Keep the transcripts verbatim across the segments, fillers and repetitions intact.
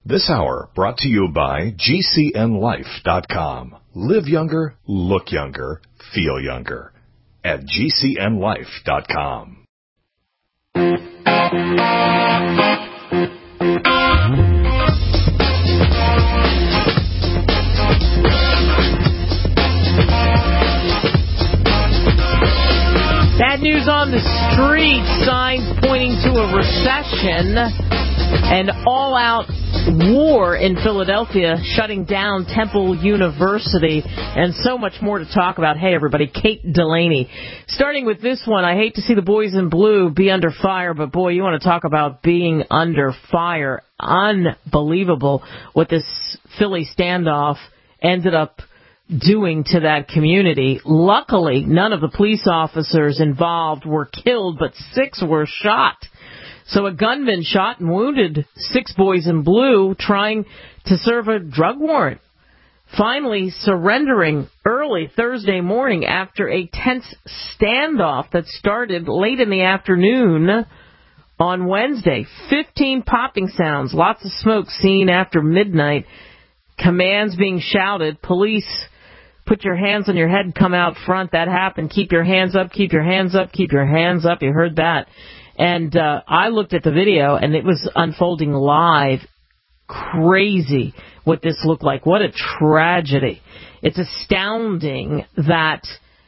This hour brought to you by G C N life dot com. Live younger, look younger, feel younger at G C N life dot com. Bad news on the street, signs pointing to a recession, and all-out war in Philadelphia, shutting down Temple University, and so much more to talk about. Hey, everybody, Kate Delaney. Starting with this one, I hate to see the boys in blue be under fire, but boy, you want to talk about being under fire. Unbelievable what this Philly standoff ended up doing to that community. Luckily, none of the police officers involved were killed, but six were shot. So a gunman shot and wounded six boys in blue trying to serve a drug warrant, finally surrendering early Thursday morning after a tense standoff that started late in the afternoon on Wednesday. Fifteen popping sounds, lots of smoke seen after midnight, commands being shouted, police, put your hands on your head, come out front. That happened. Keep your hands up, keep your hands up, keep your hands up. You heard that. And uh, I looked at the video, and it was unfolding live. Crazy what this looked like. What a tragedy. It's astounding that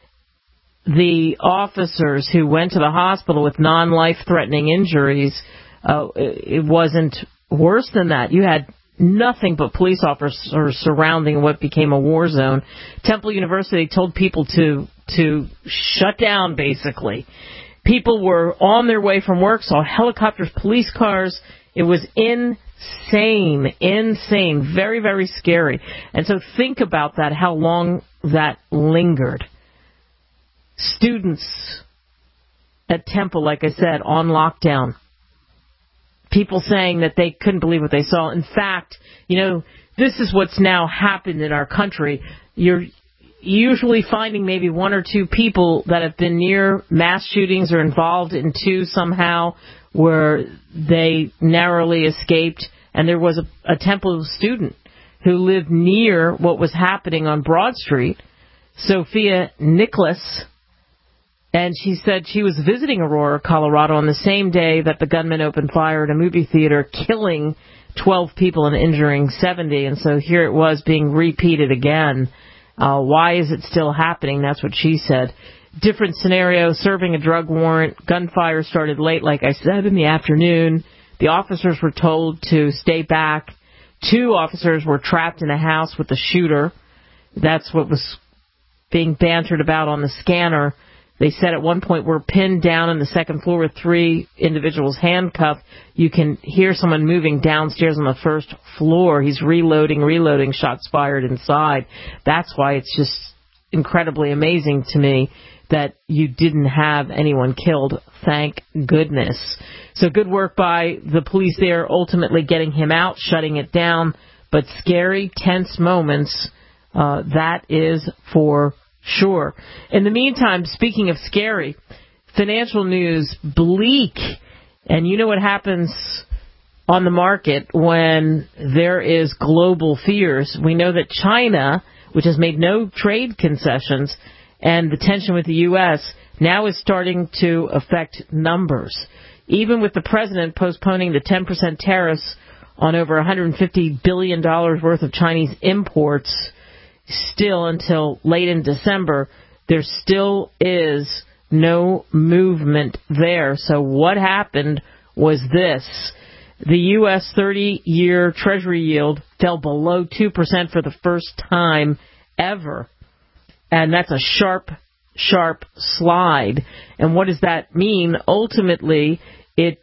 the officers who went to the hospital with non-life-threatening injuries, uh, it wasn't worse than that. You had nothing but police officers surrounding what became a war zone. Temple University told people to to shut down, basically. People were on their way from work, saw helicopters, police cars. It was insane, insane, very, very scary. And so think about that, how long that lingered. Students at Temple, like I said, on lockdown. People saying that they couldn't believe what they saw. In fact, you know, this is what's now happened in our country. You're usually finding maybe one or two people that have been near mass shootings or involved in two somehow where they narrowly escaped. And there was a, a Temple student who lived near what was happening on Broad Street, Sophia Nicholas, and she said she was visiting Aurora, Colorado on the same day that the gunman opened fire at a movie theater, killing twelve people and injuring seventy. And so here it was being repeated again. Uh, why is it still happening? That's what she said. Different scenario, serving a drug warrant. Gunfire started late, like I said, in the afternoon. The officers were told to stay back. Two officers were trapped in a house with the shooter. That's what was being bantered about on the scanner. They said at one point we're pinned down on the second floor with three individuals handcuffed. You can hear someone moving downstairs on the first floor. He's reloading, reloading, shots fired inside. That's why it's just incredibly amazing to me that you didn't have anyone killed. Thank goodness. So good work by the police there, ultimately getting him out, shutting it down. But scary, tense moments, uh, that is for sure. In the meantime, speaking of scary, financial news, bleak. And you know what happens on the market when there is global fears. We know that China, which has made no trade concessions, and the tension with the U S now is starting to affect numbers. Even with the president postponing the ten percent tariffs on over one hundred fifty billion dollars worth of Chinese imports, still until late in December, there still is no movement there. So what happened was this. The U S thirty-year Treasury yield fell below two percent for the first time ever. And that's a sharp, sharp slide. And what does that mean? Ultimately, it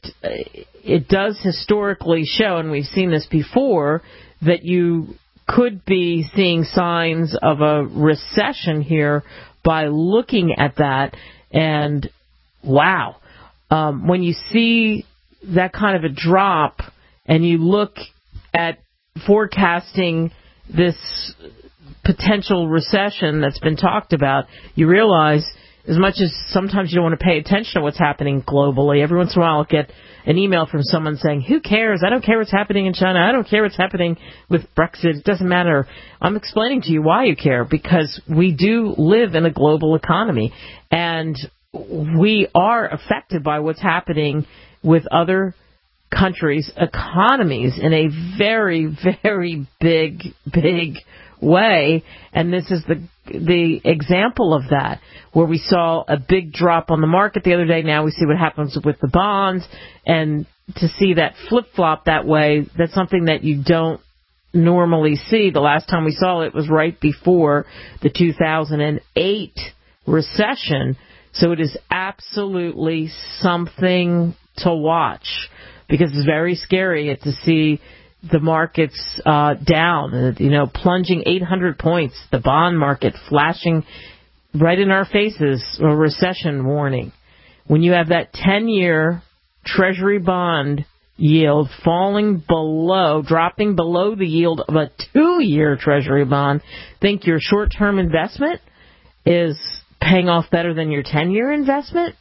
it does historically show, and we've seen this before, that you could be seeing signs of a recession here by looking at that. And wow, um, when you see that kind of a drop and you look at forecasting this potential recession that's been talked about, you realize as much as sometimes you don't want to pay attention to what's happening globally, every once in a while I'll get an email from someone saying, who cares? I don't care what's happening in China. I don't care what's happening with Brexit. It doesn't matter. I'm explaining to you why you care, because we do live in a global economy, and we are affected by what's happening with other countries' economies in a very, very big, big way. And this is the the example of that, where we saw a big drop on the market the other day. Now we see what happens with the bonds, and to see that flip-flop that way, that's something that you don't normally see. The last time we saw it was right before the two thousand eight recession. So it is absolutely something to watch, because it's very scary to see the markets uh, down, you know, plunging eight hundred points, the bond market flashing right in our faces, a recession warning. When you have that ten-year Treasury bond yield falling below, dropping below the yield of a two-year Treasury bond, think your short-term investment is paying off better than your ten-year investment?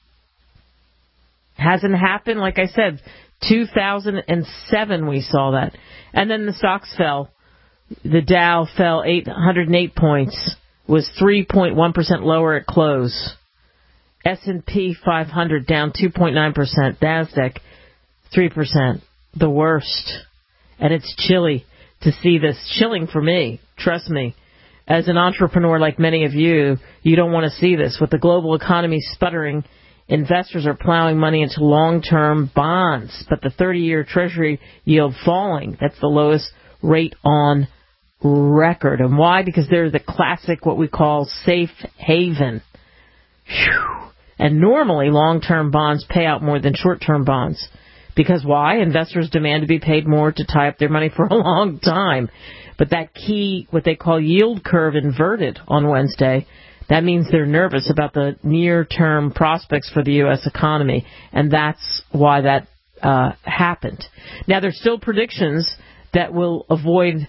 Hasn't happened, like I said, two thousand seven we saw that. And then the stocks fell. The Dow fell eight hundred eight points, was three point one percent lower at close. S and P five hundred down two point nine percent. NASDAQ three percent. The worst. And it's chilly to see this. Chilling for me. Trust me. As an entrepreneur like many of you, you don't want to see this. With the global economy sputtering, investors are plowing money into long-term bonds, but the thirty-year Treasury yield falling. That's the lowest rate on record. And why? Because they're the classic, what we call safe haven. Whew. And normally long-term bonds pay out more than short-term bonds. Because why? Investors demand to be paid more to tie up their money for a long time. But that key, what they call yield curve inverted on Wednesday, that means they're nervous about the near-term prospects for the U S economy, and that's why that uh, happened. Now, there's still predictions that will avoid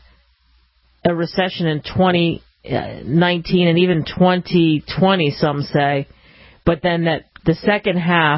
a recession in twenty nineteen and even twenty twenty, some say, but then that the second half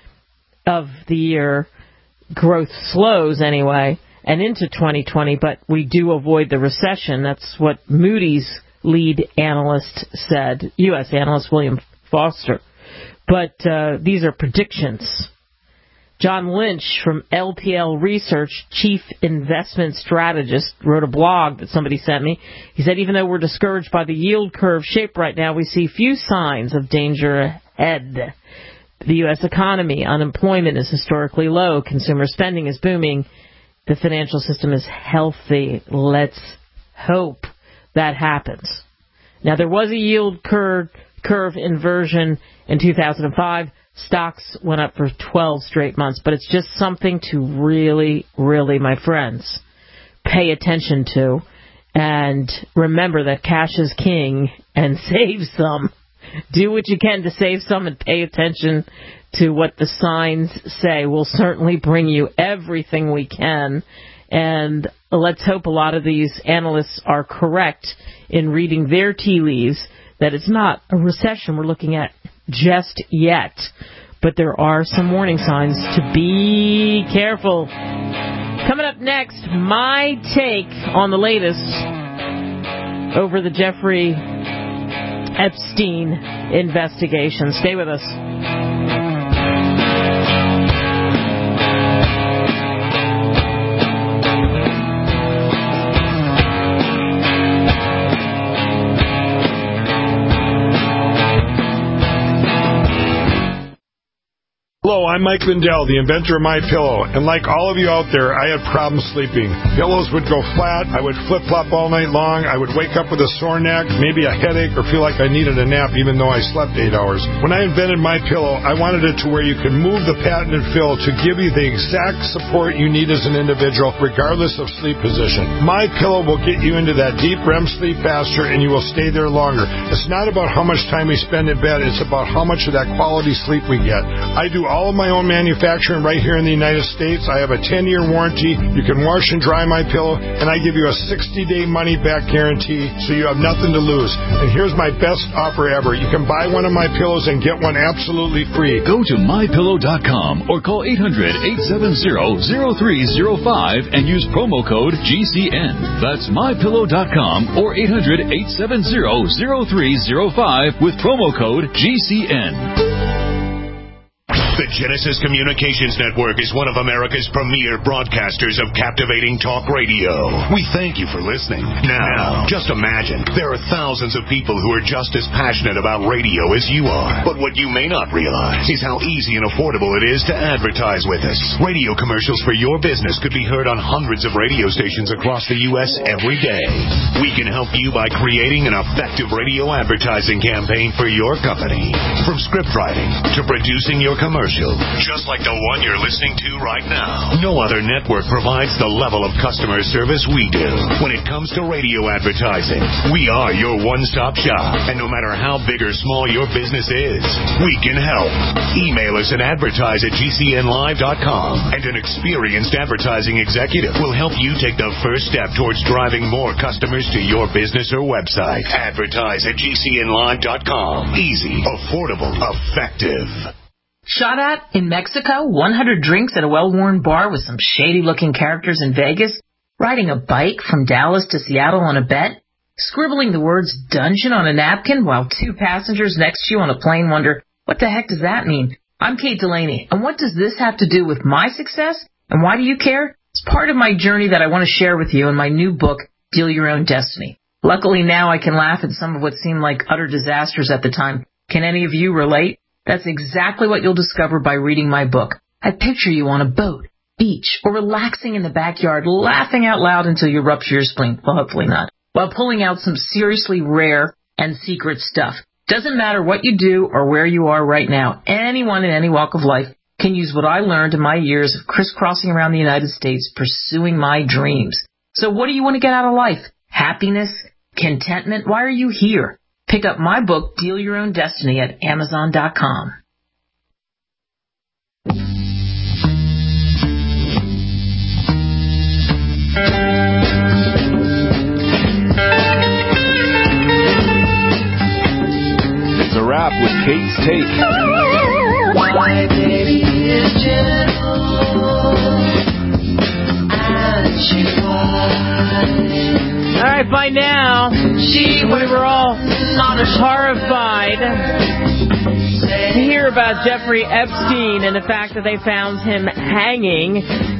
of the year, growth slows anyway, and into twenty twenty, but we do avoid the recession. That's what Moody's lead analyst said, U S analyst William Foster. But uh, these are predictions. John Lynch from L P L Research, chief investment strategist, wrote a blog that somebody sent me. He said, even though we're discouraged by the yield curve shape right now, we see few signs of danger ahead. The U S economy, unemployment is historically low, consumer spending is booming, the financial system is healthy. Let's hope that happens. Now, there was a yield curve, curve inversion in two thousand five. Stocks went up for twelve straight months, but it's just something to really, really, my friends, pay attention to. And remember that cash is king, and save some. Do what you can to save some and pay attention to what the signs say. We'll certainly bring you everything we can. And let's hope a lot of these analysts are correct in reading their tea leaves, that it's not a recession we're looking at just yet. But there are some warning signs to be careful. Coming up next, my take on the latest over the Jeffrey Epstein investigation. Stay with us. Hello, I'm Mike Lindell, the inventor of MyPillow, and like all of you out there, I had problems sleeping. Pillows would go flat, I would flip-flop all night long, I would wake up with a sore neck, maybe a headache, or feel like I needed a nap even though I slept eight hours. When I invented MyPillow, I wanted it to where you can move the patented fill to give you the exact support you need as an individual, regardless of sleep position. MyPillow will get you into that deep R E M sleep faster, and you will stay there longer. It's not about how much time we spend in bed, it's about how much of that quality sleep we get. I do all all of my own manufacturing right here in the United States. I have a ten-year warranty. You can wash and dry my pillow, and I give you a sixty-day money-back guarantee, so you have nothing to lose. And here's my best offer ever. You can buy one of my pillows and get one absolutely free. Go to my pillow dot com or call eight hundred, eight seven zero, zero three zero five and use promo code G C N. That's my pillow dot com or eight hundred, eight seven zero, zero three zero five with promo code G C N. The Genesis Communications Network is one of America's premier broadcasters of captivating talk radio. We thank you for listening. Now, just imagine, there are thousands of people who are just as passionate about radio as you are. But what you may not realize is how easy and affordable it is to advertise with us. Radio commercials for your business could be heard on hundreds of radio stations across the U S every day. We can help you by creating an effective radio advertising campaign for your company. From script writing to producing your commercial, just like the one you're listening to right now. No other network provides the level of customer service we do. When it comes to radio advertising, we are your one-stop shop. And no matter how big or small your business is, we can help. Email us at advertise at G C N live dot com, and an experienced advertising executive will help you take the first step towards driving more customers to your business or website. Advertise at G C N live dot com. Easy, affordable, effective. Shot at in Mexico, one hundred drinks at a well-worn bar with some shady-looking characters in Vegas, riding a bike from Dallas to Seattle on a bet, scribbling the words dungeon on a napkin while two passengers next to you on a plane wonder, what the heck does that mean? I'm Kate Delaney, and what does this have to do with my success? And why do you care? It's part of my journey that I want to share with you in my new book, Deal Your Own Destiny. Luckily now I can laugh at some of what seemed like utter disasters at the time. Can any of you relate? That's exactly what you'll discover by reading my book. I picture you on a boat, beach, or relaxing in the backyard, laughing out loud until you rupture your spleen. Well, hopefully not. While pulling out some seriously rare and secret stuff. Doesn't matter what you do or where you are right now. Anyone in any walk of life can use what I learned in my years of crisscrossing around the United States pursuing my dreams. So what do you want to get out of life? Happiness? Contentment? Why are you here? Pick up my book, Deal Your Own Destiny, at amazon dot com. It's a wrap with Kate's Take. My baby is gentle, and she's wise. All right, by now, we were all horrified to hear about Jeffrey Epstein and the fact that they found him hanging,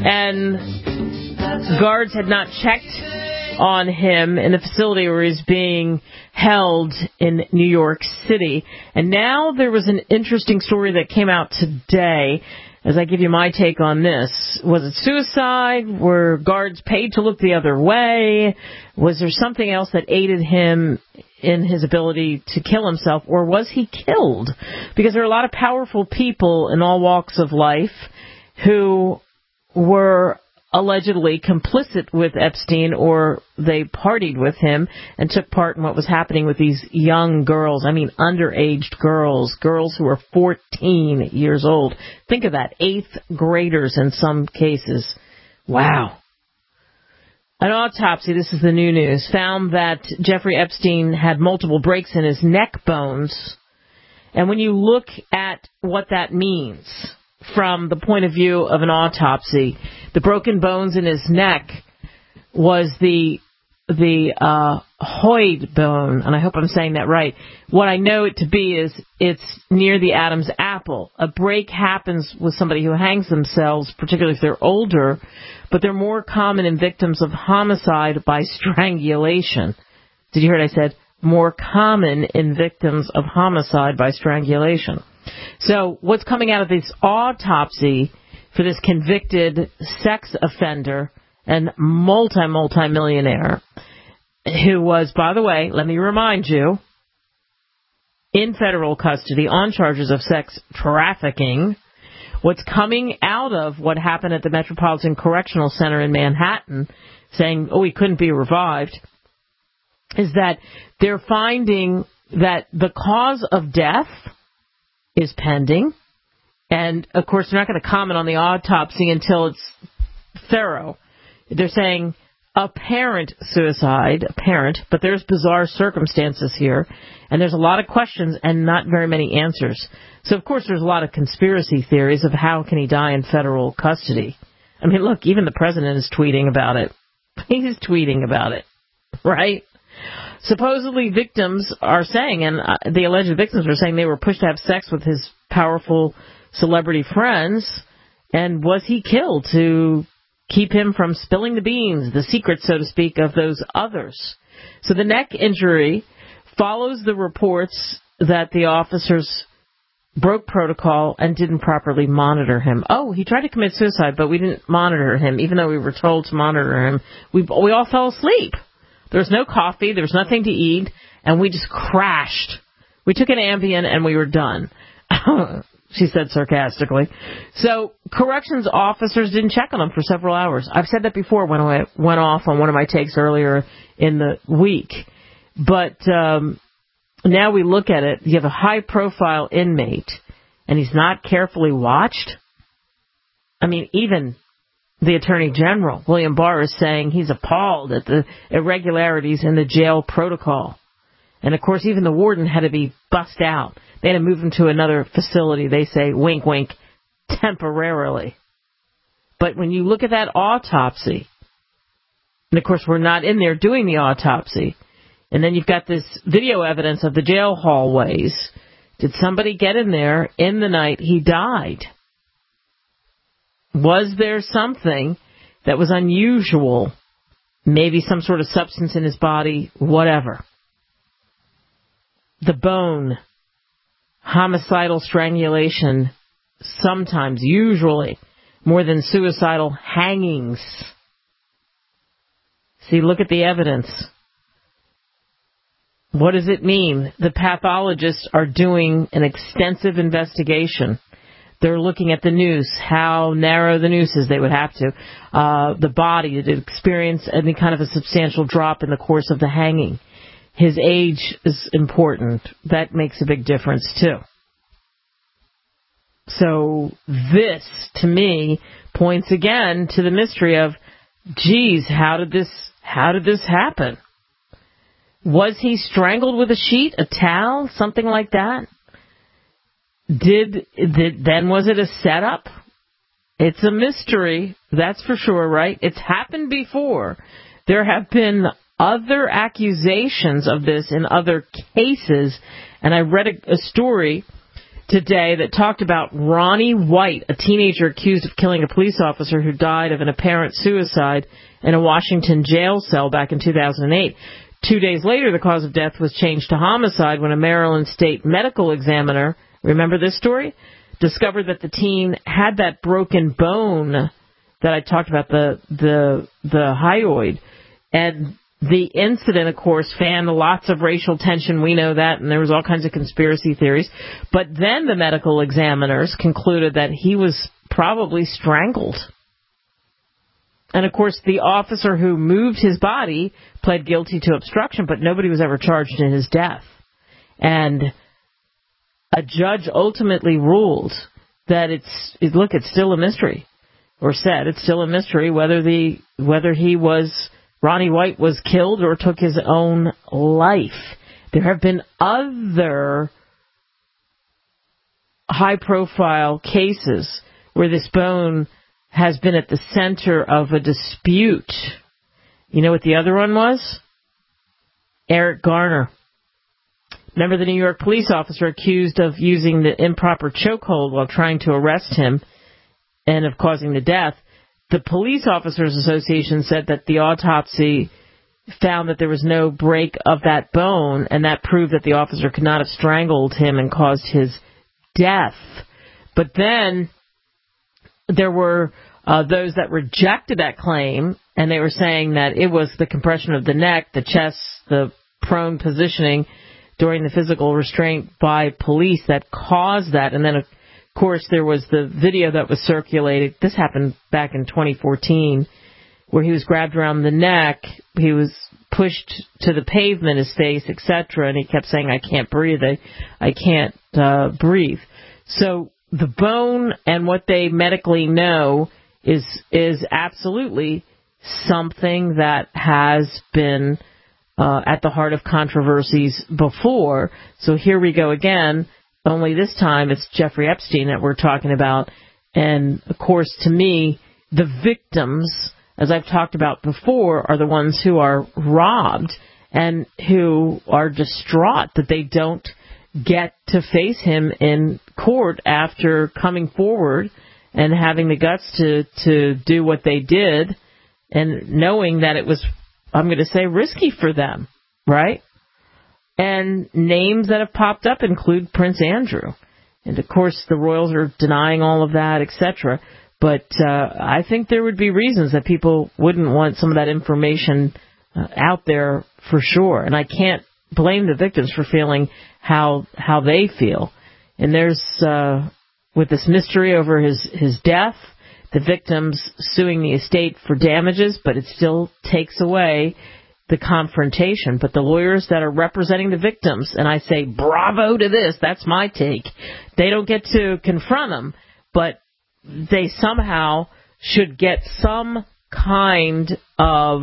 and guards had not checked on him in the facility where he's being held in New York City. And now there was an interesting story that came out today. As I give you my take on this, was it suicide? Were guards paid to look the other way? Was there something else that aided him in his ability to kill himself? Or was he killed? Because there are a lot of powerful people in all walks of life who were allegedly complicit with Epstein, or they partied with him and took part in what was happening with these young girls. I mean, underaged girls, girls who are fourteen years old. Think of that, eighth graders in some cases. Wow. An autopsy, this is the new news, found that Jeffrey Epstein had multiple breaks in his neck bones. And when you look at what that means from the point of view of an autopsy, the broken bones in his neck was the the uh, Hoyd bone, and I hope I'm saying that right. What I know it to be is it's near the Adam's apple. A break happens with somebody who hangs themselves, particularly if they're older, but they're more common in victims of homicide by strangulation. Did you hear what I said? More common in victims of homicide by strangulation. So what's coming out of this autopsy for this convicted sex offender and multi, multi-millionaire who was, by the way, let me remind you, in federal custody on charges of sex trafficking. What's coming out of what happened at the Metropolitan Correctional Center in Manhattan, saying, oh, he couldn't be revived, is that they're finding that the cause of death is pending, And, of course, they're not going to comment on the autopsy until it's thorough. They're saying apparent suicide, apparent, but there's bizarre circumstances here, and there's a lot of questions and not very many answers. So, of course, there's a lot of conspiracy theories of how can he die in federal custody. I mean, look, even the president is tweeting about it. He's tweeting about it, right? Supposedly victims are saying, and uh, the alleged victims are saying they were pushed to have sex with his powerful celebrity friends, and was he killed to keep him from spilling the beans, the secret, so to speak, of those others? So the neck injury follows the reports that the officers broke protocol and didn't properly monitor him. Oh, he tried to commit suicide, but we didn't monitor him, even though we were told to monitor him. We, we all fell asleep. There was no coffee, there was nothing to eat, and we just crashed. We took an Ambien and we were done, she said sarcastically. So corrections officers didn't check on him for several hours. I've said that before when I went off on one of my takes earlier in the week. But um, now we look at it, you have a high-profile inmate, and he's not carefully watched? I mean, even the Attorney General, William Barr, is saying he's appalled at the irregularities in the jail protocol. And, of course, even the warden had to be bussed out. They had to move him to another facility, they say, wink, wink, temporarily. But when you look at that autopsy, and, of course, we're not in there doing the autopsy, and then you've got this video evidence of the jail hallways. Did somebody get in there in the night he died? Was there something that was unusual, maybe some sort of substance in his body, whatever? The bone, homicidal strangulation, sometimes, usually, more than suicidal hangings. See, look at the evidence. What does it mean? The pathologists are doing an extensive investigation. They're looking at the noose, how narrow the noose is, they would have to. Uh, the body, did it experience any kind of a substantial drop in the course of the hanging? His age is important. That makes a big difference, too. So this, to me, points again to the mystery of, geez, how did this, how did this happen? Was he strangled with a sheet, a towel, something like that? Did, did then was it a setup? It's a mystery, that's for sure, right? It's happened before. There have been other accusations of this in other cases, and I read a, a story today that talked about Ronnie White, a teenager accused of killing a police officer who died of an apparent suicide in a Washington jail cell back in two thousand eight. Two days later, the cause of death was changed to homicide when a Maryland state medical examiner, remember this story, discovered that the teen had that broken bone that I talked about, the the the hyoid. And the incident, of course, fanned lots of racial tension. We know that, and there was all kinds of conspiracy theories. But then the medical examiners concluded that he was probably strangled. And, of course, the officer who moved his body pled guilty to obstruction, but nobody was ever charged in his death. And a judge ultimately ruled that it's, it, look, it's still a mystery, or said it's still a mystery whether the whether he was, Ronnie White was killed or took his own life. There have been other high-profile cases where this bone has been at the center of a dispute. You know what the other one was? Eric Garner. Remember the New York police officer accused of using the improper chokehold while trying to arrest him and of causing the death? The Police Officers Association said that the autopsy found that there was no break of that bone, and that proved that the officer could not have strangled him and caused his death. But then there were uh, those that rejected that claim, and they were saying that it was the compression of the neck, the chest, the prone positioning during the physical restraint by police that caused that. And then, of course, there was the video that was circulated. This happened back in twenty fourteen, where he was grabbed around the neck, he was pushed to the pavement, his face, et cetera, and he kept saying, I can't breathe, I, I can't uh, breathe. So the bone and what they medically know is is absolutely something that has been uh, at the heart of controversies before. So here we go again, only this time it's Jeffrey Epstein that we're talking about. And, of course, to me, the victims, as I've talked about before, are the ones who are robbed and who are distraught that they don't get to face him in court after coming forward and having the guts to, to do what they did and knowing that it was, I'm going to say, risky for them, right? And names that have popped up include Prince Andrew. And, of course, the royals are denying all of that, et cetera. But uh, I think there would be reasons that people wouldn't want some of that information uh, out there for sure. And I can't blame the victims for feeling how how they feel. And there's, uh, with this mystery over his, his death, the victims suing the estate for damages, but it still takes away the confrontation. But the lawyers that are representing the victims, and I say bravo to this, that's my take, they don't get to confront them, but they somehow should get some kind of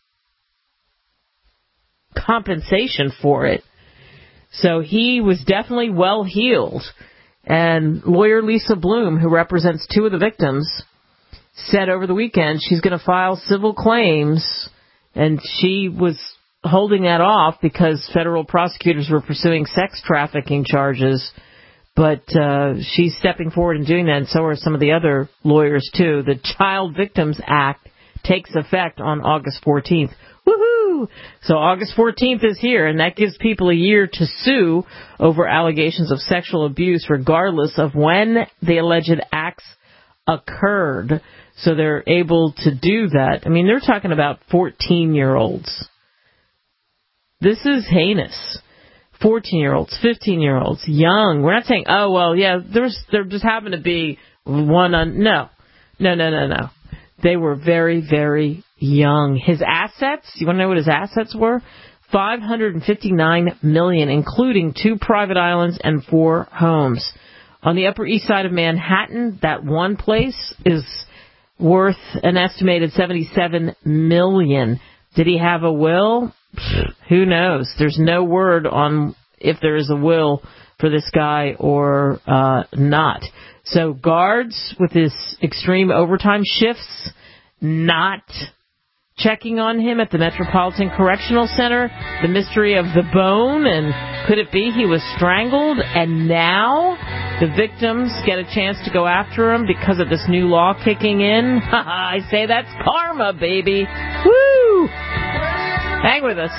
compensation for it. So he was definitely well healed. And lawyer Lisa Bloom, who represents two of the victims, said over the weekend she's going to file civil claims, and she was holding that off because federal prosecutors were pursuing sex trafficking charges. But uh, she's stepping forward and doing that, and so are some of the other lawyers, too. The Child Victims Act takes effect on August fourteenth. Woohoo! So August fourteenth is here, and that gives people a year to sue over allegations of sexual abuse, regardless of when the alleged acts occurred. So they're able to do that. I mean, they're talking about fourteen-year-olds. This is heinous. fourteen-year-olds, fifteen-year-olds, young. We're not saying, oh, well, yeah, there's there just happened to be one. Un- no, no, no, no, no. They were very, very young. His assets, you want to know what his assets were? five hundred fifty-nine million dollars, including two private islands and four homes. On the Upper East Side of Manhattan, that one place is worth an estimated seventy-seven million dollars. Did he have a will? Who knows? There's no word on if there is a will for this guy or uh, not. So guards with his extreme overtime shifts not checking on him at the Metropolitan Correctional Center. The mystery of the bone, and could it be he was strangled? And now the victims get a chance to go after him because of this new law kicking in. I say that's karma, baby. Woo! Hang with us.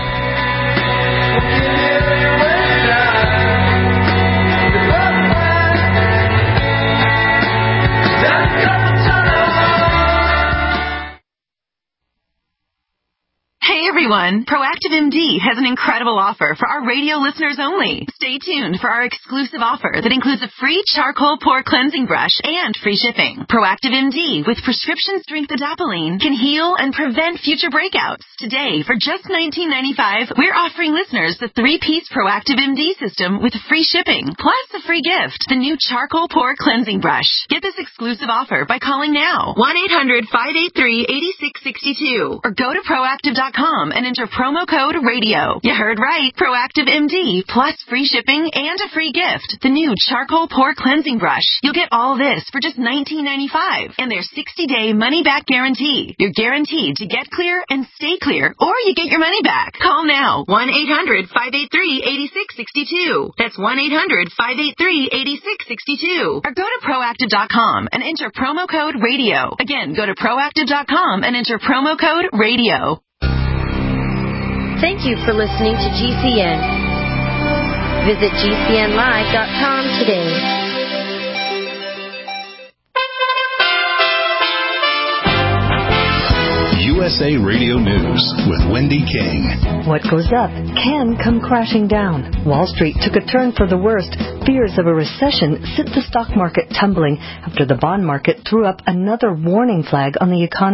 Hey everyone, Proactive M D has an incredible offer for our radio listeners only. Stay tuned for our exclusive offer that includes a free charcoal pore cleansing brush and free shipping. Proactive M D with prescription strength adapalene can heal and prevent future breakouts. Today, for just nineteen ninety-five dollars, we're offering listeners the three-piece Proactive M D system with free shipping, plus a free gift, the new charcoal pore cleansing brush. Get this exclusive offer by calling now, one eight hundred, five eight three, eight six six two, or go to proactive dot com and enter promo code radio. You heard right. Proactive M D plus free shipping and a free gift. The new charcoal pore cleansing brush. You'll get all this for just nineteen ninety-five dollars and their sixty-day money-back guarantee. You're guaranteed to get clear and stay clear, or you get your money back. Call now. one eight hundred, five eight three, eight six six two. That's one eight hundred, five eight three, eight six six two. Or go to proactive dot com and enter promo code radio. Again, go to proactive dot com and enter promo code radio. Thank you for listening to G C N. Visit G C N live dot com today. U S A Radio News with Wendy King. What goes up can come crashing down. Wall Street took a turn for the worst. Fears of a recession sent the stock market tumbling after the bond market threw up another warning flag on the economy.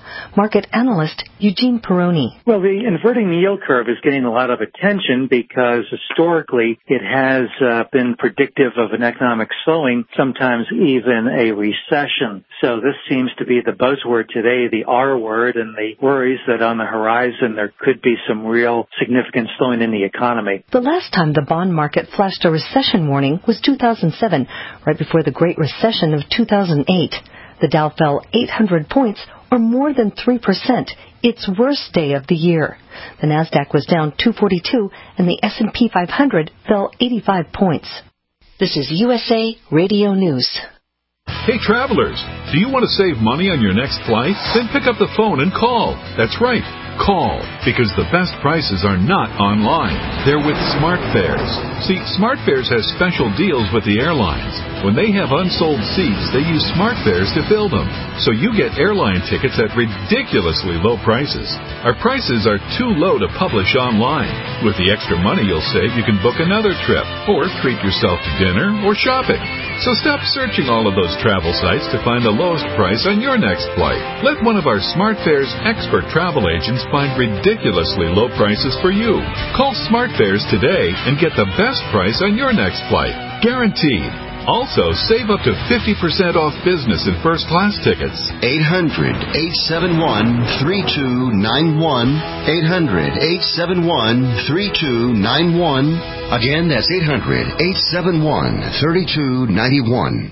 Market analyst Eugene Peroni. Well, the inverting the yield curve is getting a lot of attention because historically it has uh, been predictive of an economic slowing, sometimes even a recession. So this seems to be the buzzword today, the R word, and the worries that on the horizon there could be some real significant slowing in the economy. The last time the bond market flashed a recession warning was two thousand seven, right before the Great Recession of two thousand eight. The Dow fell eight hundred points, or more than three percent, its worst day of the year. The Nasdaq was down two forty-two, and the S and P five hundred fell eighty-five points. This is U S A Radio News. Hey travelers, do you want to save money on your next flight? Then pick up the phone and call. That's right, call, because the best prices are not online. They're with SmartFares. See, SmartFares has special deals with the airlines. When they have unsold seats, they use SmartFares to fill them. So you get airline tickets at ridiculously low prices. Our prices are too low to publish online. With the extra money you'll save, you can book another trip, or treat yourself to dinner or shopping. So stop searching all of those travel sites to find the lowest price on your next flight. Let one of our SmartFares expert travel agents find ridiculously low prices for you. Call SmartFares today and get the best price on your next flight. Guaranteed. Also, save up to fifty percent off business and first class tickets. eight hundred, eight seven one, three two nine one. eight hundred, eight seven one, three two nine one. Again, that's eight hundred, eight seven one, three two nine one.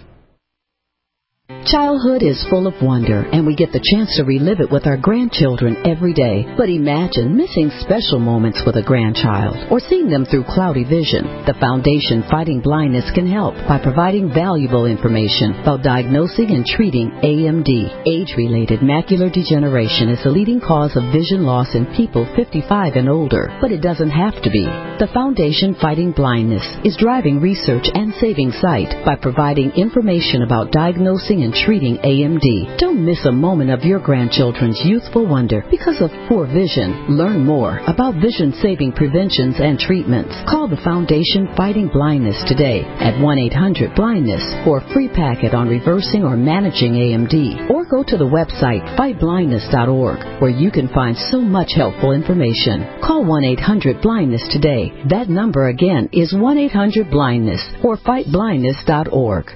Childhood is full of wonder, and we get the chance to relive it with our grandchildren every day. But imagine missing special moments with a grandchild or seeing them through cloudy vision. The Foundation Fighting Blindness can help by providing valuable information about diagnosing and treating A M D. Age-related macular degeneration is the leading cause of vision loss in people fifty-five and older, but it doesn't have to be. The Foundation Fighting Blindness is driving research and saving sight by providing information about diagnosing and treating A M D. Don't miss a moment of your grandchildren's youthful wonder because of poor vision. Learn more about vision-saving preventions and treatments. Call the Foundation Fighting Blindness today at one eight hundred blindness for a free packet on reversing or managing A M D. Or go to the website fight blindness dot org where you can find so much helpful information. Call one eight hundred blindness today. That number again is one eight hundred blindness or fight blindness dot org.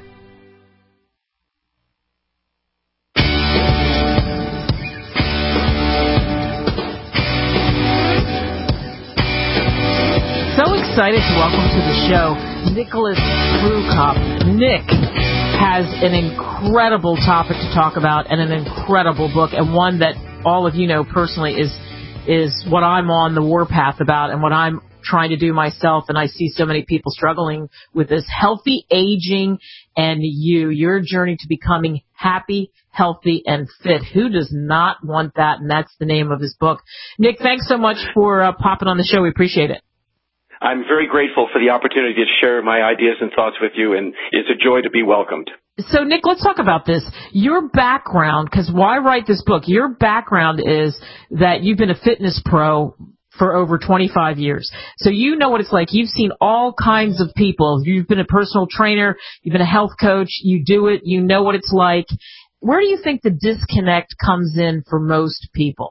So excited to welcome to the show Nicholas Krukop. Nick has an incredible topic to talk about and an incredible book, and one that all of you know personally is is what I'm on the warpath about and what I'm trying to do myself. And I see so many people struggling with this healthy aging and you, your journey to becoming happy, healthy, and fit. Who does not want that? And that's the name of his book. Nick, thanks so much for uh, popping on the show. We appreciate it. I'm very grateful for the opportunity to share my ideas and thoughts with you, and it's a joy to be welcomed. So, Nick, let's talk about this. Your background, because why write this book? Your background is that you've been a fitness pro for over twenty-five years. So you know what it's like. You've seen all kinds of people. You've been a personal trainer. You've been a health coach. You do it. You know what it's like. Where do you think the disconnect comes in for most people?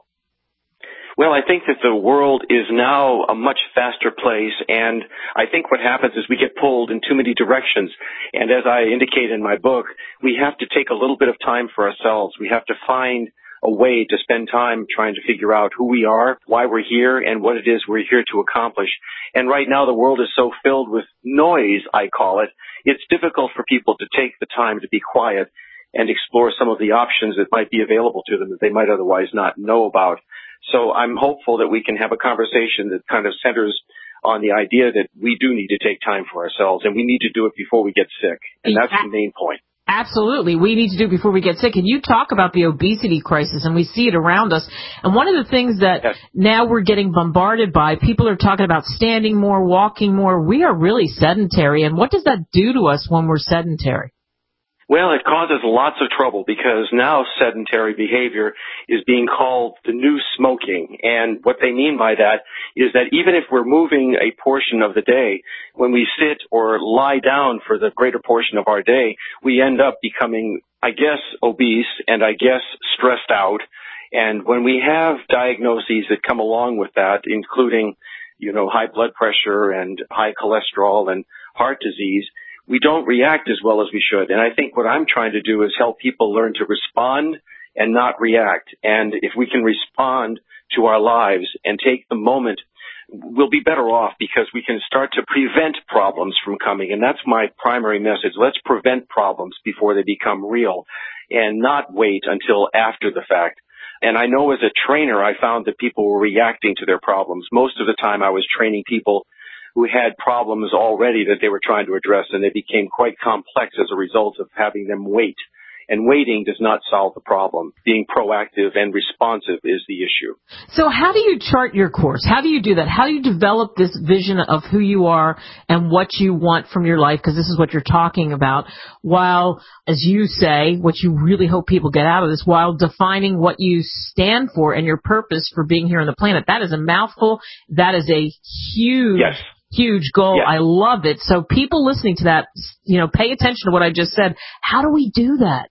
Well, I think that the world is now a much faster place, and I think what happens is we get pulled in too many directions. And as I indicate in my book, we have to take a little bit of time for ourselves. We have to find a way to spend time trying to figure out who we are, why we're here, and what it is we're here to accomplish. And right now the world is so filled with noise, I call it, it's difficult for people to take the time to be quiet and explore some of the options that might be available to them that they might otherwise not know about. So I'm hopeful that we can have a conversation that kind of centers on the idea that we do need to take time for ourselves, and we need to do it before we get sick. And that's the main point. Absolutely. We need to do it before we get sick. And you talk about the obesity crisis, and we see it around us. And one of the things that yes. now we're getting bombarded by, people are talking about standing more, walking more. We are really sedentary. And what does that do to us when we're sedentary? Well, it causes lots of trouble because now sedentary behavior is being called the new smoking. And what they mean by that is that even if we're moving a portion of the day, when we sit or lie down for the greater portion of our day, we end up becoming, I guess, obese and I guess stressed out. And when we have diagnoses that come along with that, including, you know, high blood pressure and high cholesterol and heart disease, we don't react as well as we should. And I think what I'm trying to do is help people learn to respond and not react. And if we can respond to our lives and take the moment, we'll be better off because we can start to prevent problems from coming. And that's my primary message. Let's prevent problems before they become real and not wait until after the fact. And I know as a trainer, I found that people were reacting to their problems. Most of the time I was training people who had problems already that they were trying to address, and they became quite complex as a result of having them wait. And waiting does not solve the problem. Being proactive and responsive is the issue. So how do you chart your course? How do you do that? How do you develop this vision of who you are and what you want from your life? Because this is what you're talking about. While, as you say, what you really hope people get out of this, while defining what you stand for and your purpose for being here on the planet. That is a mouthful. That is a huge... Yes. Huge goal. Yes. I love it. So people listening to that, you know, pay attention to what I just said. How do we do that?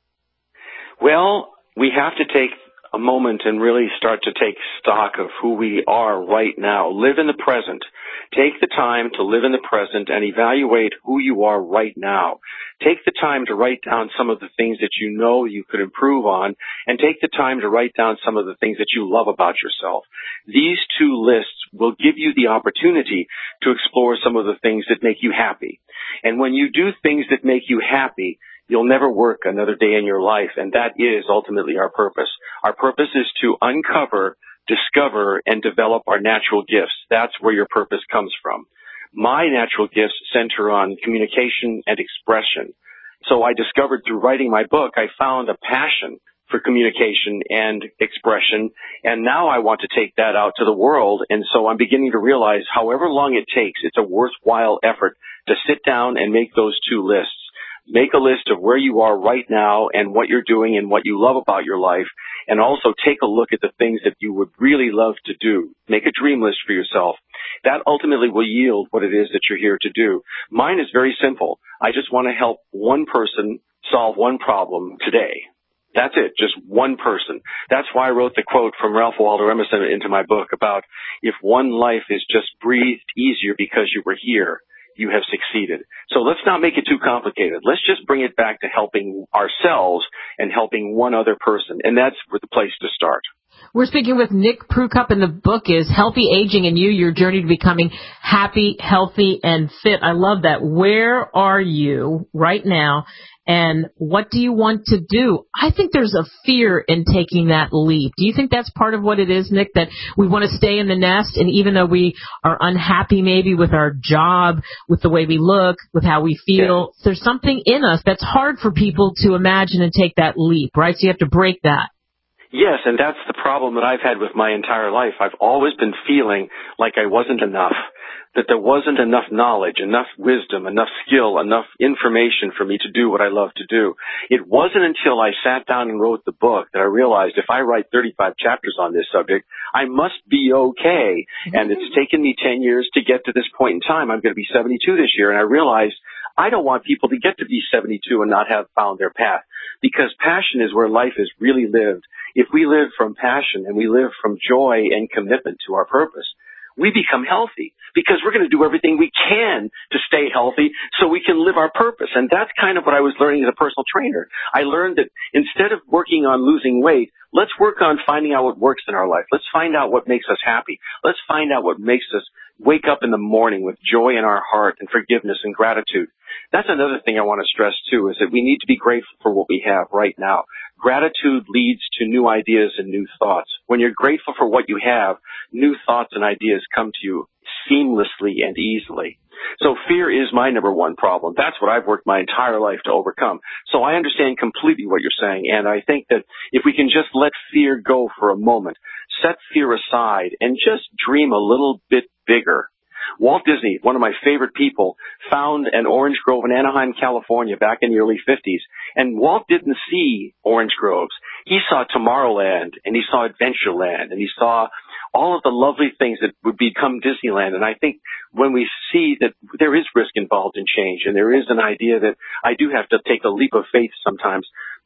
Well, we have to take a moment and really start to take stock of who we are right now. Live in the present. Take the time to live in the present and evaluate who you are right now. Take the time to write down some of the things that you know you could improve on, and take the time to write down some of the things that you love about yourself. These two lists will give you the opportunity to explore some of the things that make you happy. And when you do things that make you happy, you'll never work another day in your life, and that is ultimately our purpose. Our purpose is to uncover, discover, and develop our natural gifts. That's where your purpose comes from. My natural gifts center on communication and expression. So I discovered through writing my book, I found a passion for communication and expression, and now I want to take that out to the world. And so I'm beginning to realize however long it takes, it's a worthwhile effort to sit down and make those two lists. Make a list of where you are right now and what you're doing and what you love about your life, and also take a look at the things that you would really love to do. Make a dream list for yourself. That ultimately will yield what it is that you're here to do. Mine is very simple. I just want to help one person solve one problem today. That's it, just one person. That's why I wrote the quote from Ralph Waldo Emerson into my book about if one life is just breathed easier because you were here, you have succeeded. So let's not make it too complicated. Let's just bring it back to helping ourselves and helping one other person. And that's the place to start. We're speaking with Nick Prukop, and the book is Healthy Aging and You, Your Journey to Becoming Happy, Healthy, and Fit. I love that. Where are you right now, and what do you want to do? I think there's a fear in taking that leap. Do you think that's part of what it is, Nick, that we want to stay in the nest, and even though we are unhappy maybe with our job, with the way we look, with how we feel, yeah. there's something in us that's hard for people to imagine and take that leap, right? So you have to break that. Yes, and that's the problem that I've had with my entire life. I've always been feeling like I wasn't enough, that there wasn't enough knowledge, enough wisdom, enough skill, enough information for me to do what I love to do. It wasn't until I sat down and wrote the book that I realized if I write thirty-five chapters on this subject, I must be okay. And it's taken me ten years to get to this point in time. I'm going to be seventy-two this year, and I realized I don't want people to get to be seventy-two and not have found their path, because passion is where life is really lived. If we live from passion and we live from joy and commitment to our purpose, we become healthy because we're going to do everything we can to stay healthy so we can live our purpose. And that's kind of what I was learning as a personal trainer. I learned that instead of working on losing weight, let's work on finding out what works in our life. Let's find out what makes us happy. Let's find out what makes us wake up in the morning with joy in our heart and forgiveness and gratitude. That's another thing I want to stress, too, is that we need to be grateful for what we have right now. Gratitude leads to new ideas and new thoughts. When you're grateful for what you have, new thoughts and ideas come to you seamlessly and easily. So fear is my number one problem. That's what I've worked my entire life to overcome. So I understand completely what you're saying, and I think that if we can just let fear go for a moment, set fear aside, and just dream a little bit bigger. Walt Disney, one of my favorite people, found an orange grove in Anaheim, California back in the early fifties. And Walt didn't see orange groves. He saw Tomorrowland, and he saw Adventureland, and he saw all of the lovely things that would become Disneyland. And I think when we see that there is risk involved in change, and there is an idea that I do have to take a leap of faith sometimes,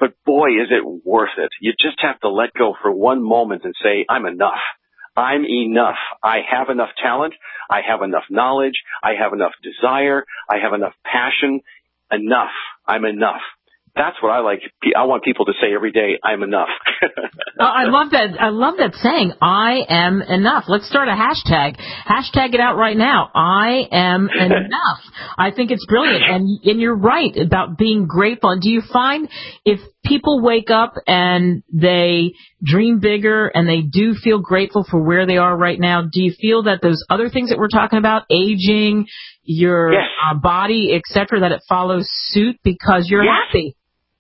but boy, is it worth it. You just have to let go for one moment and say, I'm enough. I'm enough. I have enough talent. I have enough knowledge. I have enough desire. I have enough passion. Enough. I'm enough. That's what I like. I want people to say every day, I'm enough. Oh, I love that. I love that saying, I am enough. Let's start a hashtag. Hashtag it out right now. I am enough. I think it's brilliant. And, and you're right about being grateful. And do you find if people wake up and they dream bigger and they do feel grateful for where they are right now, do you feel that those other things that we're talking about, aging, your yes. uh, body, et cetera, that it follows suit because you're yes. happy?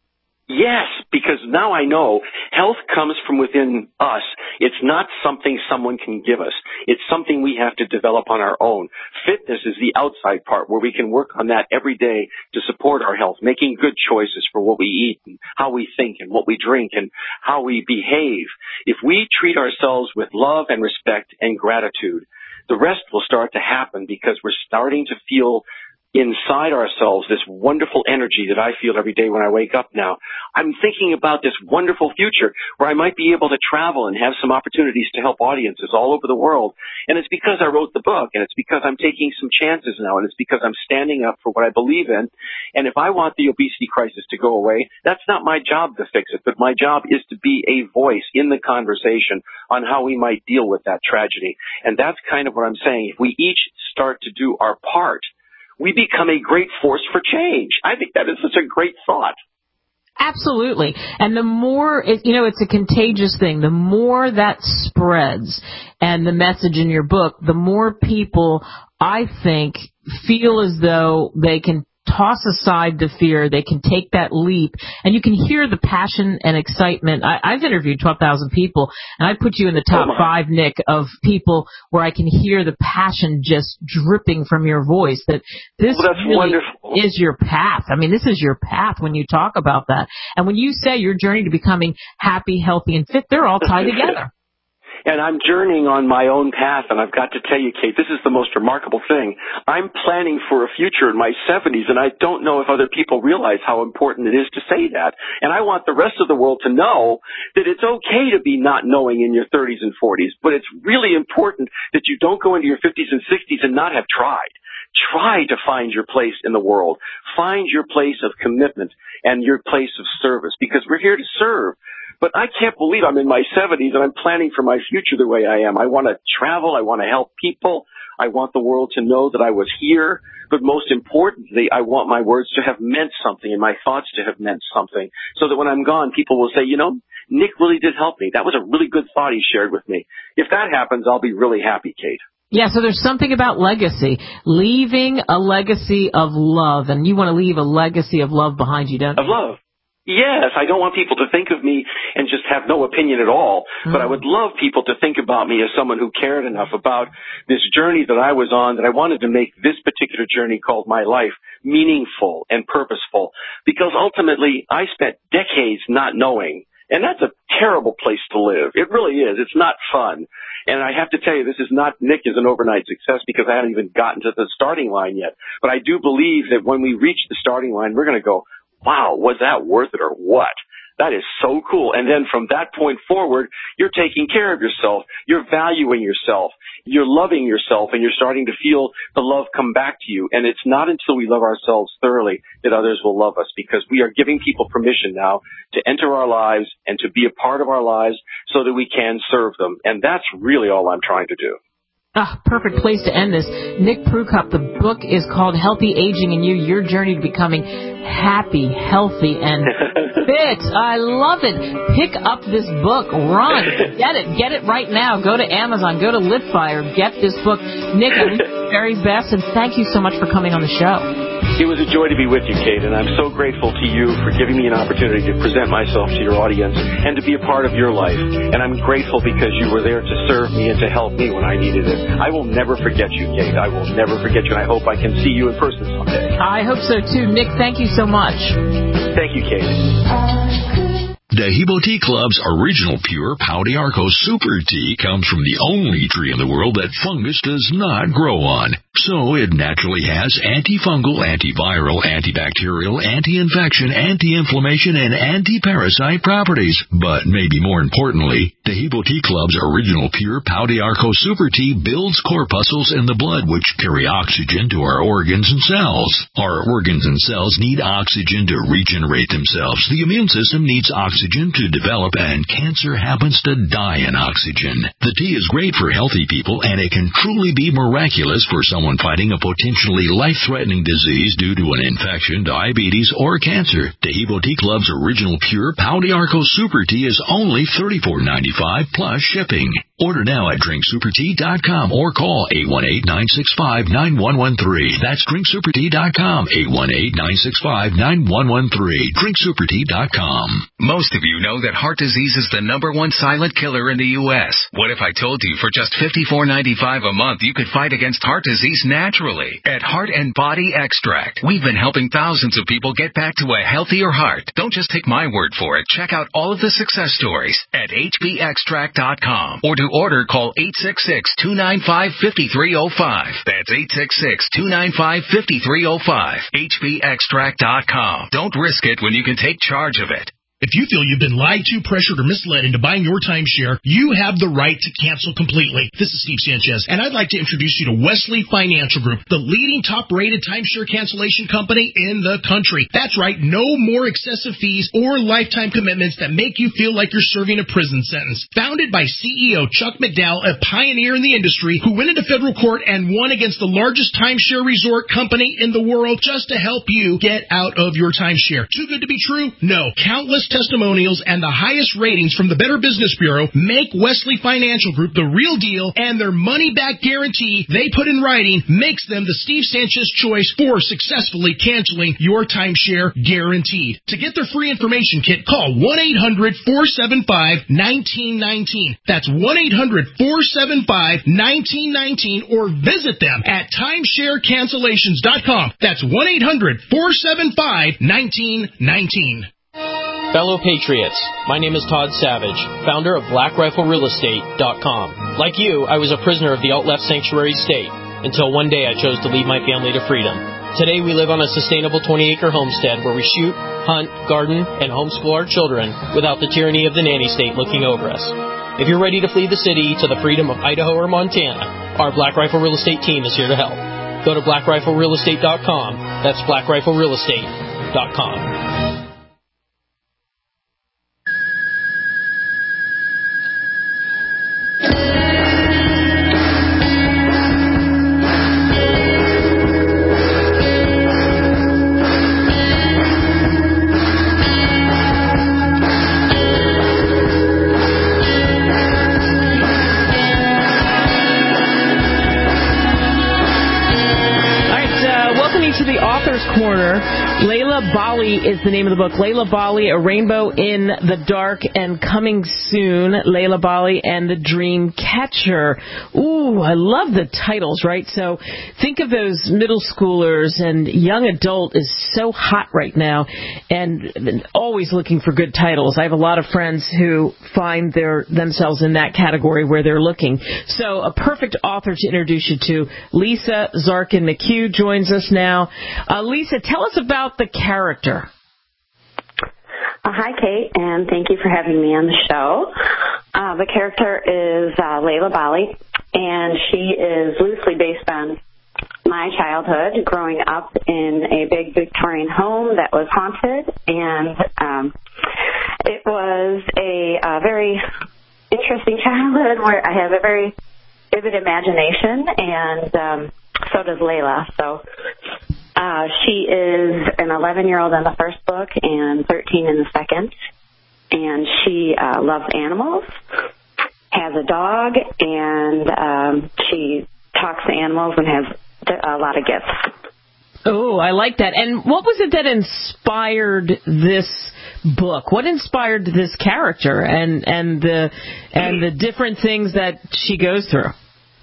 Yes, because now I know health comes from within us. It's not something someone can give us. It's something we have to develop on our own. Fitness is the outside part where we can work on that every day to support our health, making good choices for what we eat and how we think and what we drink and how we behave. If we treat ourselves with love and respect and gratitude, the rest will start to happen because we're starting to feel inside ourselves this wonderful energy that I feel every day when I wake up now. I'm thinking about this wonderful future where I might be able to travel and have some opportunities to help audiences all over the world. And it's because I wrote the book, and it's because I'm taking some chances now, and it's because I'm standing up for what I believe in. And if I want the obesity crisis to go away, that's not my job to fix it, but my job is to be a voice in the conversation on how we might deal with that tragedy. And that's kind of what I'm saying. If we each start to do our part, we become a great force for change. I think that is such a great thought. Absolutely. And the more, it, you know, it's a contagious thing. The more that spreads and the message in your book, the more people, I think, feel as though they can toss aside the fear, they can take that leap, and you can hear the passion and excitement. I, I've interviewed twelve thousand people, and I put you in the top oh five, Nick, of people where I can hear the passion just dripping from your voice, that this well, that's really wonderful. is your path. I mean, this is your path when you talk about that. And when you say your journey to becoming happy, healthy, and fit, they're all tied together. And I'm journeying on my own path, and I've got to tell you, Kate, this is the most remarkable thing. I'm planning for a future in my seventies, and I don't know if other people realize how important it is to say that. And I want the rest of the world to know that it's okay to be not knowing in your thirties and forties, but it's really important that you don't go into your fifties and sixties and not have tried. Try to find your place in the world. Find your place of commitment and your place of service, because we're here to serve. But I can't believe I'm in my seventies and I'm planning for my future the way I am. I want to travel. I want to help people. I want the world to know that I was here. But most importantly, I want my words to have meant something and my thoughts to have meant something, so that when I'm gone, people will say, you know, Nick really did help me. That was a really good thought he shared with me. If that happens, I'll be really happy, Kate. Yeah, so there's something about legacy, leaving a legacy of love, and you want to leave a legacy of love behind you, don't you? Of love. Yes, I don't want people to think of me and just have no opinion at all, mm-hmm. but I would love people to think about me as someone who cared enough about this journey that I was on, that I wanted to make this particular journey called my life meaningful and purposeful, because ultimately I spent decades not knowing, and that's a terrible place to live. It really is. It's not fun. And I have to tell you, this is not, Nick is an overnight success, because I haven't even gotten to the starting line yet. But I do believe that when we reach the starting line, we're going to go, wow, was that worth it or what? That is so cool. And then from that point forward, you're taking care of yourself. You're valuing yourself. You're loving yourself, and you're starting to feel the love come back to you. And it's not until we love ourselves thoroughly that others will love us, because we are giving people permission now to enter our lives and to be a part of our lives so that we can serve them. And that's really all I'm trying to do. Ah, perfect place to end this. Nick Prukop, the book is called Healthy Aging in You, Your Journey to Becoming Happy, Healthy, and Fit. I love it. Pick up this book. Run. Get it. Get it right now. Go to Amazon. Go to Litfire. Get this book. Nick, I wish you the very best, and thank you so much for coming on the show. It was a joy to be with you, Kate, and I'm so grateful to you for giving me an opportunity to present myself to your audience and to be a part of your life. And I'm grateful because you were there to serve me and to help me when I needed it. I will never forget you, Kate. I will never forget you, and I hope I can see you in person someday. I hope so, too. Nick, thank you so much. Thank you, Kate. Dehibo Tea Club's original pure Pau de Arco Super Tea comes from the only tree in the world that fungus does not grow on. So it naturally has antifungal, antiviral, antibacterial, anti-infection, anti-inflammation, and anti-parasite properties. But maybe more importantly, Taheebo Tea Club's original pure Pau de Arco Super Tea builds corpuscles in the blood which carry oxygen to our organs and cells. Our organs and cells need oxygen to regenerate themselves. The immune system needs oxygen to develop, and cancer happens to die in oxygen. The tea is great for healthy people, and it can truly be miraculous for someone fighting a potentially life-threatening disease due to an infection, diabetes, or cancer. Taheebo Tea Club's original pure Pau de Arco Super Tea is only thirty-four ninety-five plus shipping. Order now at drink super tea dot com or call eight one eight, nine six five, nine one one three. That's drink super tea dot com, eight one eight, nine six five, nine one one three. drink super tea dot com. Most of you know that heart disease is the number one silent killer in the U S What if I told you for just fifty-four ninety-five a month you could fight against heart disease naturally? At Heart and Body Extract, we've been helping thousands of people get back to a healthier heart. Don't just take my word for it. Check out all of the success stories at h b extract dot com, or to order, call eight six six, two nine five, five three zero five. That's eight six six, two nine five, five three zero five. h b extract dot com. Don't risk it when you can take charge of it. If you feel you've been lied to, pressured, or misled into buying your timeshare, you have the right to cancel completely. This is Steve Sanchez, and I'd like to introduce you to Wesley Financial Group, the leading top-rated timeshare cancellation company in the country. That's right, no more excessive fees or lifetime commitments that make you feel like you're serving a prison sentence. Founded by C E O Chuck McDowell, a pioneer in the industry who went into federal court and won against the largest timeshare resort company in the world just to help you get out of your timeshare. Too good to be true? No. Countless testimonials and the highest ratings from the Better Business Bureau make Wesley Financial Group the real deal, and their money-back guarantee they put in writing makes them the Steve Sanchez choice for successfully canceling your timeshare guaranteed. To get their free information kit, call one eight hundred, four seven five, one nine one nine. That's one eight hundred, four seven five, one nine one nine, or visit them at timeshare cancellations dot com. That's one eight hundred, four seven five, one nine one nine. Fellow Patriots, my name is Todd Savage, founder of black rifle real estate dot com. Like you, I was a prisoner of the alt-left sanctuary state until one day I chose to lead my family to freedom. Today we live on a sustainable twenty-acre homestead where we shoot, hunt, garden, and homeschool our children without the tyranny of the nanny state looking over us. If you're ready to flee the city to the freedom of Idaho or Montana, our Black Rifle Real Estate team is here to help. Go to black rifle real estate dot com. That's black rifle real estate dot com. Corner. Layla Bali is the name of the book. Layla Bali, A Rainbow in the Dark, and coming soon, Layla Bali and the Dream Catcher. Ooh, I love the titles, right? So think of those middle schoolers, and young adult is so hot right now, and always looking for good titles. I have a lot of friends who find their themselves in that category where they're looking. So a perfect author to introduce you to. Lisa Zarkin McHugh joins us now. Uh, Lisa, tell us about the character. Uh, hi, Kate, and thank you for having me on the show. Uh, the character is uh, Layla Bali, and she is loosely based on my childhood, growing up in a big Victorian home that was haunted, and um, it was a, a very interesting childhood where I have a very vivid imagination, and um, so does Layla. So uh, she is an eleven-year-old in the first book and thirteen in the second, and she uh, loves animals, has a dog, and um, she talks to animals and has a lot of gifts. Oh, I like that. And what was it that inspired this book? What inspired this character and and the and the different things that she goes through?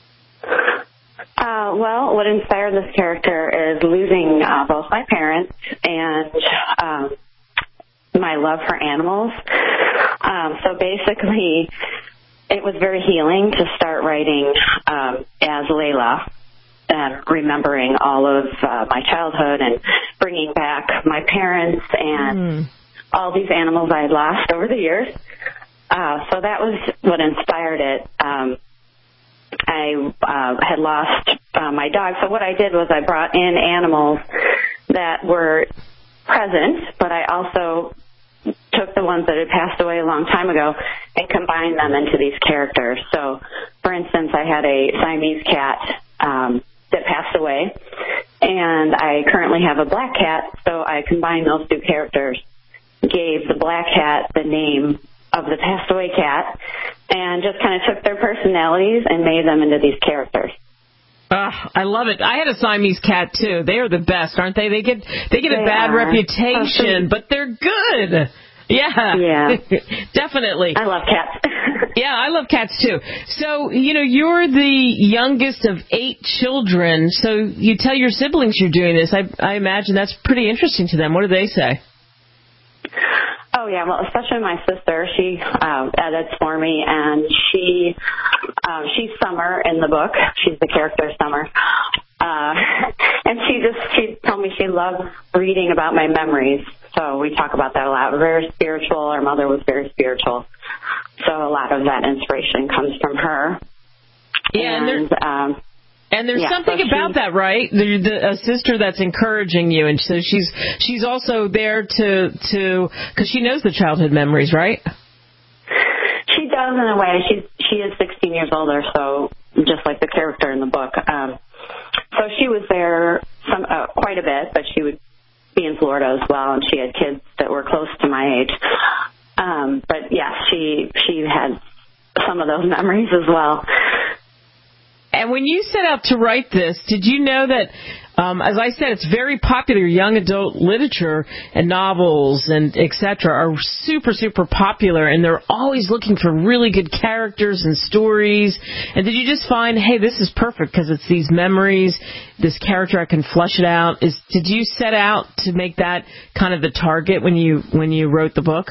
Uh, well, what inspired this character is losing uh, both my parents and um, my love for animals. Um, so basically, it was very healing to start writing um, as Layla. Uh, and remembering all of uh, my childhood and bringing back my parents and mm. all these animals I had lost over the years. Uh, so that was what inspired it. Um, I uh, had lost uh, my dog, so what I did was I brought in animals that were present, but I also took the ones that had passed away a long time ago and combined them into these characters. So, for instance, I had a Siamese cat um, that passed away, and I currently have a black cat, so I combined those two characters, gave the black cat the name of the passed away cat, and just kind of took their personalities and made them into these characters. Uh, I love it. I had a Siamese cat too. They are the best, aren't they? They get they get they a bad are. reputation, but they're good. Yeah, yeah, definitely. I love cats. Yeah, I love cats too. So, you know, you're the youngest of eight children. So you tell your siblings you're doing this. I, I imagine that's pretty interesting to them. What do they say? Oh, yeah, well, especially my sister. She uh, edits for me, and she uh, she's Summer in the book. She's the character Summer. Uh, and she just she told me she loves reading about my memories. So we talk about that a lot. We're very spiritual. Our mother was very spiritual. So a lot of that inspiration comes from her. Yeah, and, and um And there's yeah, something so about that, right? The, the, a sister that's encouraging you, and so she's she's also there to to because she knows the childhood memories, right? She does in a way. She's she is sixteen years older, so just like the character in the book. Um, so she was there some uh, quite a bit, but she would be in Florida as well, and she had kids that were close to my age. Um, but yeah, she she had some of those memories as well. And when you set out to write this, did you know that, um, as I said, it's very popular, young adult literature and novels and et cetera are super, super popular, and they're always looking for really good characters and stories. And did you just find, hey, this is perfect because it's these memories, this character, I can flesh it out? Is Did you set out to make that kind of the target when you when you wrote the book?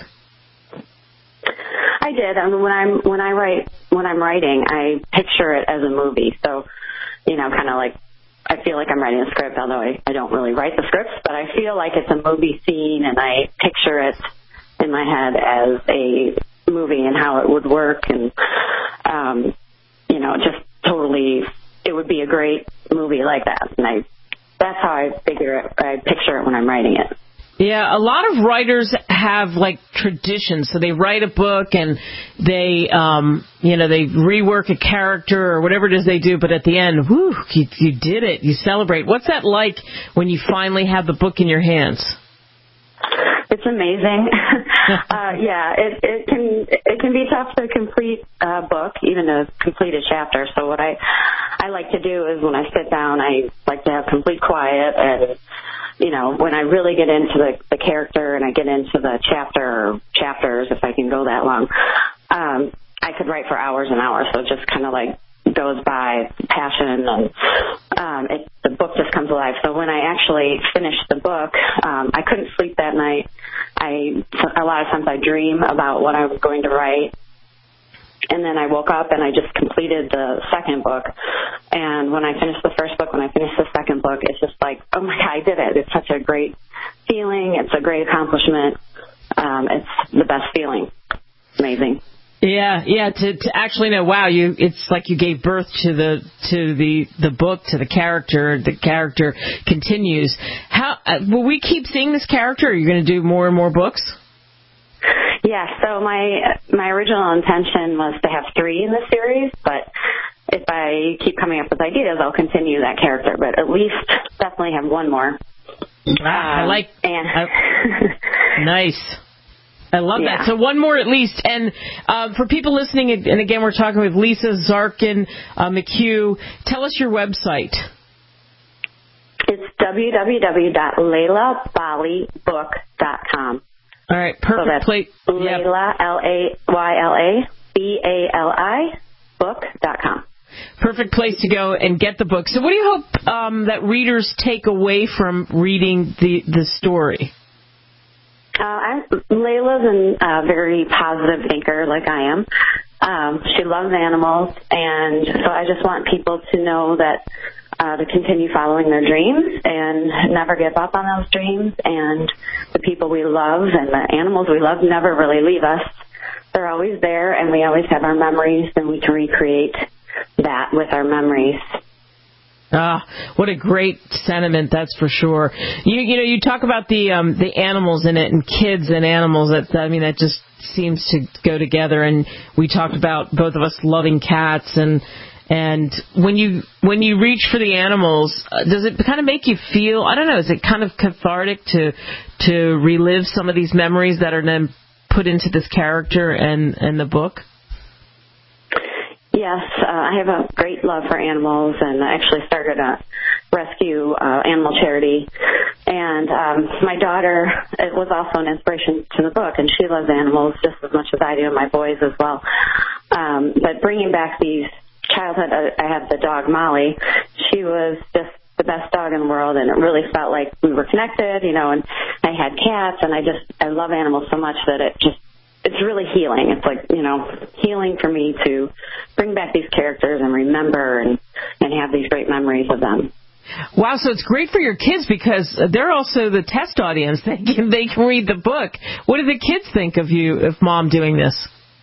I did. I mean, when I'm when I write when I'm writing, I picture it as a movie. So, you know, kind of like I feel like I'm writing a script, although I, I don't really write the scripts, but I feel like it's a movie scene, and I picture it in my head as a movie and how it would work, and um, you know, just totally, it would be a great movie like that. And I that's how I figure it. I picture it when I'm writing it. Yeah, a lot of writers have like traditions. So they write a book and they, um, you know, they rework a character or whatever it is they do. But at the end, whoo, you, you did it. You celebrate. What's that like when you finally have the book in your hands? It's amazing. uh, yeah, it, it can it can be tough to complete a book, even to complete a chapter. So what I I like to do is when I sit down, I like to have complete quiet, and you know, when I really get into the, the character and I get into the chapter or chapters, if I can go that long, um, I could write for hours and hours. So it just kind of like goes by, passion, and um, it, the book just comes alive. So when I actually finished the book, um, I couldn't sleep that night. I a lot of times I dream about what I was going to write. And then I woke up and I just completed the second book. And when I finished the first book, when I finished the second book, it's just like, oh my God, I did it. It's such a great feeling. It's a great accomplishment. Um, it's the best feeling. Amazing. Yeah, yeah. To to actually know, wow, you it's like you gave birth to the to the the book, to the character. The character continues. How uh, will we keep seeing this character? Are you going to do more and more books? Yeah, so my my original intention was to have three in the series, but if I keep coming up with ideas, I'll continue that character, but at least definitely have one more. Wow, um, I like and I, nice. I love yeah. that. So one more at least. And uh, for people listening, and again, we're talking with Lisa Zarkin uh, McHugh. Tell us your website. It's w w w dot layla bali book dot com. All right, perfect. So that's Play- Layla, L A Y L A, B A L I, book dot com. Perfect place to go and get the book. So what do you hope um, that readers take away from reading the, the story? Uh, I'm, Layla's a uh, very positive thinker like I am. Um, she loves animals, and so I just want people to know that uh, to continue following their dreams and never give up on those dreams. And the people we love and the animals we love never really leave us. They're always there, and we always have our memories, and we can recreate that with our memories. Ah, what a great sentiment, that's for sure. You you know, you talk about the um, the animals in it and kids and animals. That I mean, that just seems to go together. And we talked about both of us loving cats, and and when you when you reach for the animals, uh, does it kind of make you feel? I don't know. Is it kind of cathartic to to relive some of these memories that are then put into this character and and the book? Yes, uh, I have a great love for animals, and I actually started a rescue uh, animal charity. And um, my daughter it was also an inspiration to the book, and she loves animals just as much as I do, and my boys as well. Um, but bringing back these childhood, uh, I have the dog Molly. She was just the best dog in the world, and it really felt like we were connected, you know. And I had cats, and I just I love animals so much that it just it's really healing. It's like, you know, healing for me to bring back these characters and remember and, and have these great memories of them. Wow, so it's great for your kids because they're also the test audience. They can, they can read the book. What do the kids think of you, of Mom doing this?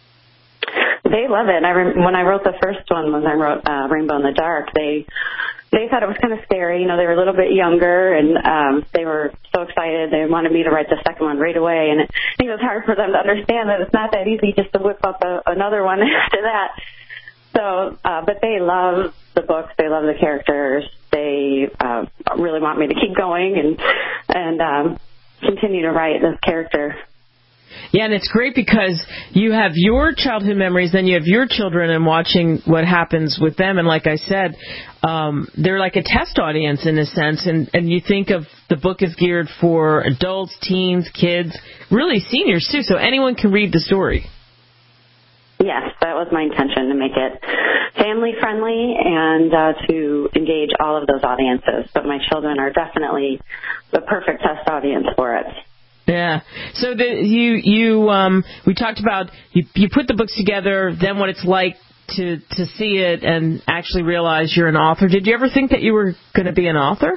They love it. I rem- when I wrote the first one, when I wrote uh, Rainbow in the Dark, they they thought it was kind of scary. You know, they were a little bit younger, and um, they were so excited. They wanted me to write the second one right away, and I think it was hard for them to understand that it's not that easy just to whip up a, another one after that. So, uh, but they love the books. They love the characters. They uh, really want me to keep going and and um, continue to write this character. Yeah, and it's great because you have your childhood memories, then you have your children and watching what happens with them. And like I said, um, they're like a test audience in a sense. And, and you think of the book is geared for adults, teens, kids, really seniors too. So anyone can read the story. Yes, that was my intention, to make it family-friendly and uh, to engage all of those audiences. But my children are definitely the perfect test audience for it. Yeah. So the, you you um we talked about you you put the books together, then what it's like to to see it and actually realize you're an author. Did you ever think that you were going to be an author?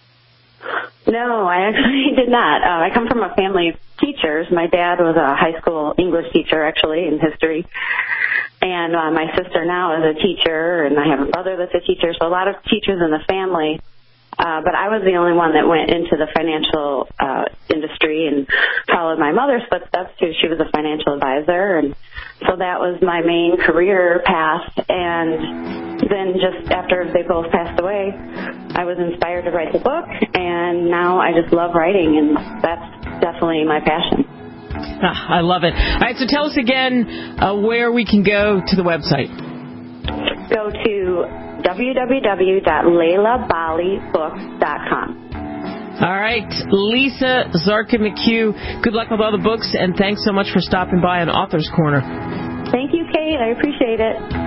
No, I actually did not. Uh, I come from a family of teachers. My dad was a high school English teacher, actually, in history. And uh, my sister now is a teacher, and I have a brother that's a teacher, so a lot of teachers in the family. Uh, but I was the only one that went into the financial uh, industry and followed my mother's footsteps, too. She was a financial advisor, and so that was my main career path. And then just after they both passed away, I was inspired to write the book, and now I just love writing, and that's definitely my passion. Ah, I love it. All right, so tell us again uh, where we can go to the website. Go to w w w dot layla bali books dot com. All right, Lisa Zarka McHugh, good luck with all the books, and thanks so much for stopping by on Author's Corner. Thank you, Kate. I appreciate it.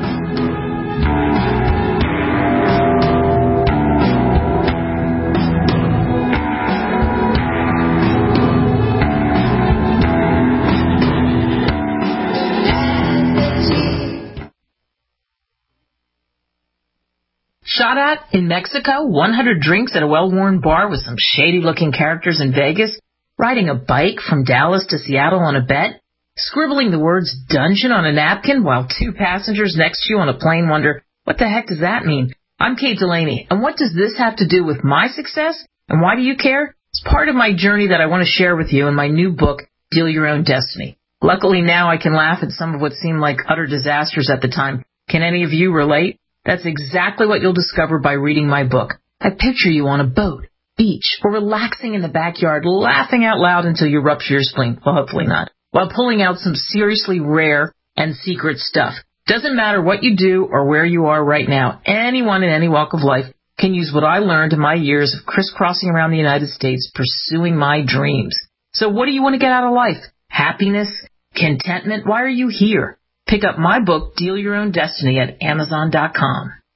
Shot at in Mexico, one hundred drinks at a well-worn bar with some shady-looking characters in Vegas, riding a bike from Dallas to Seattle on a bet, scribbling the words dungeon on a napkin while two passengers next to you on a plane wonder, what the heck does that mean? I'm Kate Delaney, and what does this have to do with my success? And why do you care? It's part of my journey that I want to share with you in my new book, Deal Your Own Destiny. Luckily now I can laugh at some of what seemed like utter disasters at the time. Can any of you relate? That's exactly what you'll discover by reading my book. I picture you on a boat, beach, or relaxing in the backyard, laughing out loud until you rupture your spleen. Well, hopefully not. While pulling out some seriously rare and secret stuff. Doesn't matter what you do or where you are right now. Anyone in any walk of life can use what I learned in my years of crisscrossing around the United States pursuing my dreams. So what do you want to get out of life? Happiness? Contentment? Why are you here? Pick up my book, Deal Your Own Destiny, at amazon dot com.